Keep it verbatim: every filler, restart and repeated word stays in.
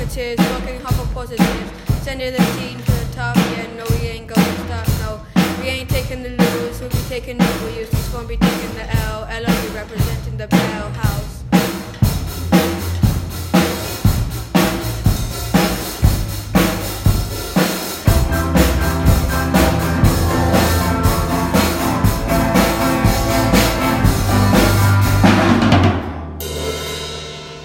negatives, fucking hop of positives. Sending the team to the top, yeah, no, we ain't gonna stop, no. We ain't taking the lose, we'll be taking the W's, just gonna be taking the L. L O be representing the bell.